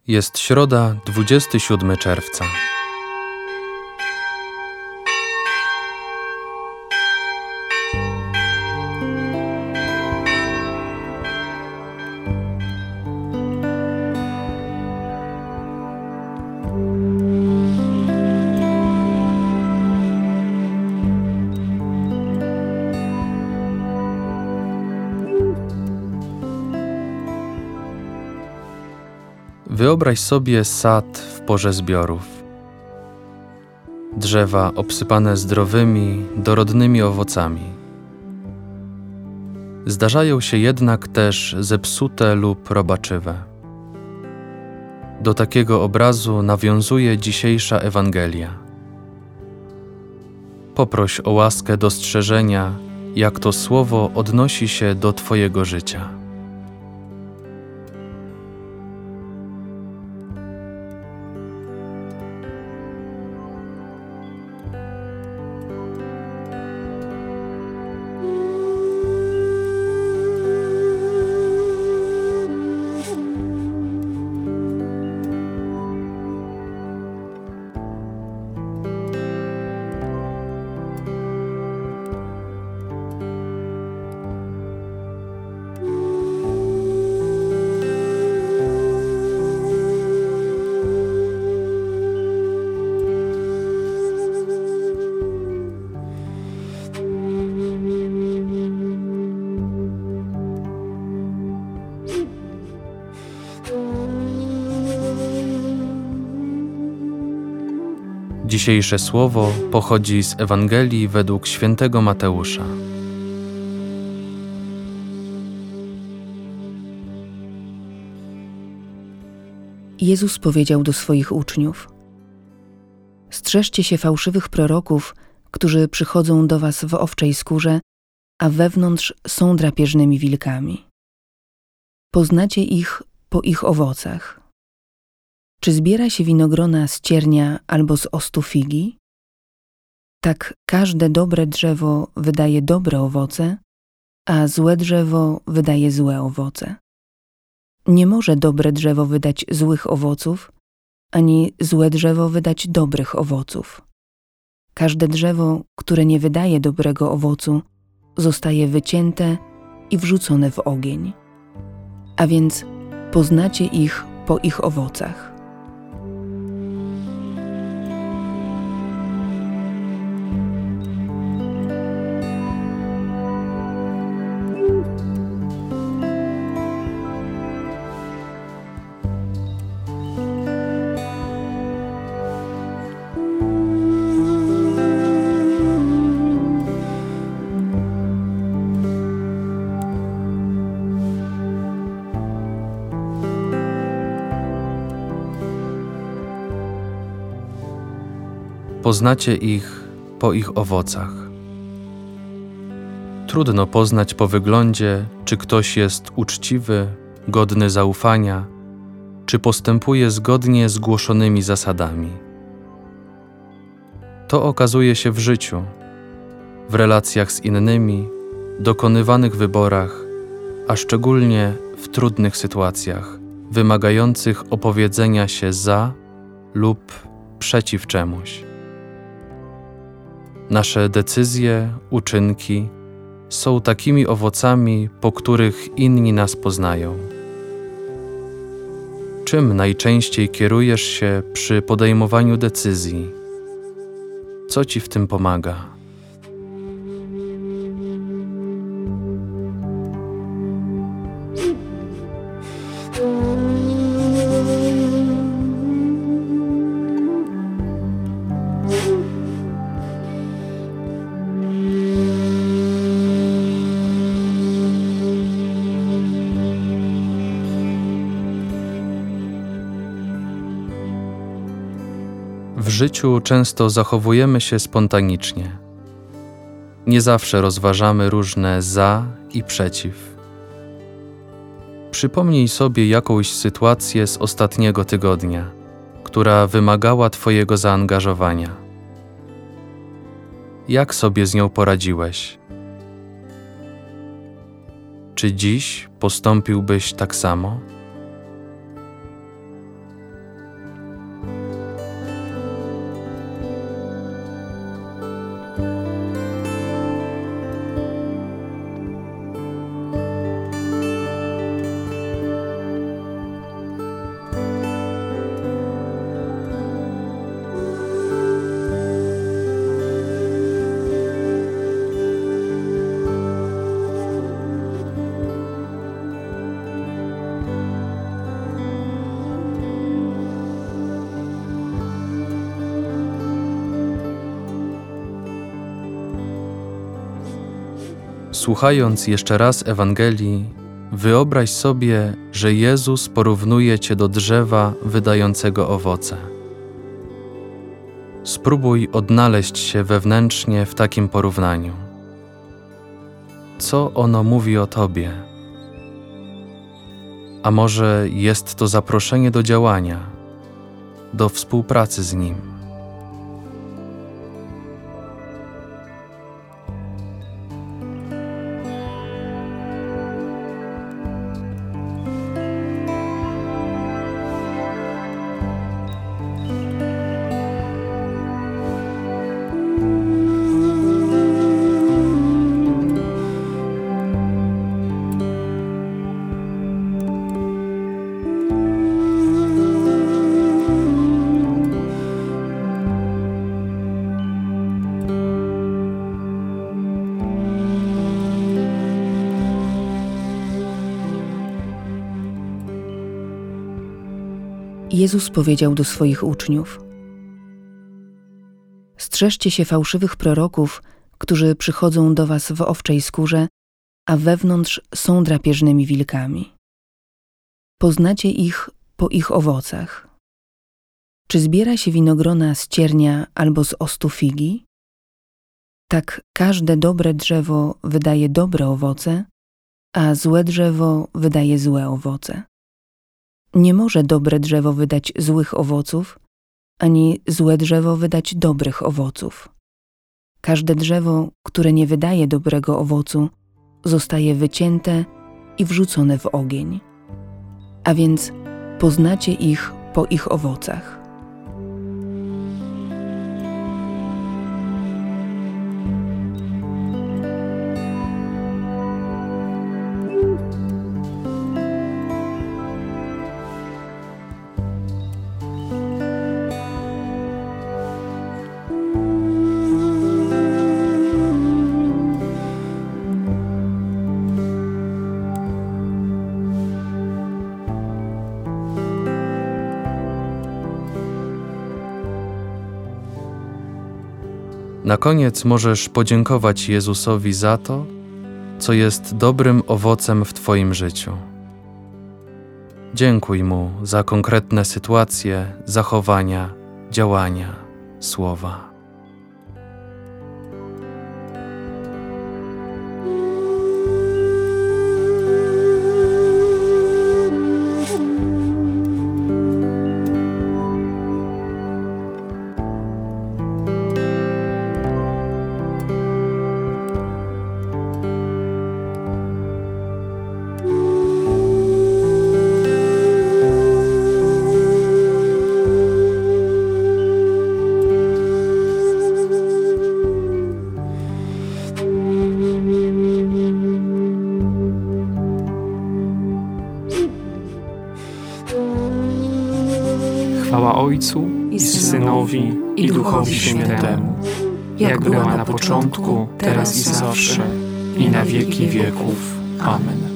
Jest środa, 27 czerwca. Wyobraź sobie sad w porze zbiorów. Drzewa obsypane zdrowymi, dorodnymi owocami. Zdarzają się jednak też zepsute lub robaczywe. Do takiego obrazu nawiązuje dzisiejsza Ewangelia. Poproś o łaskę dostrzeżenia, jak to słowo odnosi się do Twojego życia. Dzisiejsze słowo pochodzi z Ewangelii według świętego Mateusza. Jezus powiedział do swoich uczniów: strzeżcie się fałszywych proroków, którzy przychodzą do was w owczej skórze, a wewnątrz są drapieżnymi wilkami. Poznacie ich po ich owocach. Czy zbiera się winogrona z ciernia albo z ostu figi? Tak każde dobre drzewo wydaje dobre owoce, a złe drzewo wydaje złe owoce. Nie może dobre drzewo wydać złych owoców, ani złe drzewo wydać dobrych owoców. Każde drzewo, które nie wydaje dobrego owocu, zostaje wycięte i wrzucone w ogień. A więc poznacie ich po ich owocach. Poznacie ich po ich owocach. Trudno poznać po wyglądzie, czy ktoś jest uczciwy, godny zaufania, czy postępuje zgodnie z głoszonymi zasadami. To okazuje się w życiu, w relacjach z innymi, dokonywanych wyborach, a szczególnie w trudnych sytuacjach, wymagających opowiedzenia się za lub przeciw czemuś. Nasze decyzje, uczynki są takimi owocami, po których inni nas poznają. Czym najczęściej kierujesz się przy podejmowaniu decyzji? Co ci w tym pomaga? W życiu często zachowujemy się spontanicznie. Nie zawsze rozważamy różne za i przeciw. Przypomnij sobie jakąś sytuację z ostatniego tygodnia, która wymagała Twojego zaangażowania. Jak sobie z nią poradziłeś? Czy dziś postąpiłbyś tak samo? Słuchając jeszcze raz Ewangelii, wyobraź sobie, że Jezus porównuje cię do drzewa wydającego owoce. Spróbuj odnaleźć się wewnętrznie w takim porównaniu. Co ono mówi o tobie? A może jest to zaproszenie do działania, do współpracy z Nim? Jezus powiedział do swoich uczniów: strzeżcie się fałszywych proroków, którzy przychodzą do was w owczej skórze, a wewnątrz są drapieżnymi wilkami. Poznacie ich po ich owocach. Czy zbiera się winogrona z ciernia albo z ostu figi? Tak każde dobre drzewo wydaje dobre owoce, a złe drzewo wydaje złe owoce. Nie może dobre drzewo wydać złych owoców, ani złe drzewo wydać dobrych owoców. Każde drzewo, które nie wydaje dobrego owocu, zostaje wycięte i wrzucone w ogień. A więc poznacie ich po ich owocach. Na koniec możesz podziękować Jezusowi za to, co jest dobrym owocem w Twoim życiu. Dziękuj Mu za konkretne sytuacje, zachowania, działania, słowa. Chwała Ojcu i Synowi i Duchowi Świętemu, jak była na początku, teraz i zawsze, i na wieki wieków. Amen.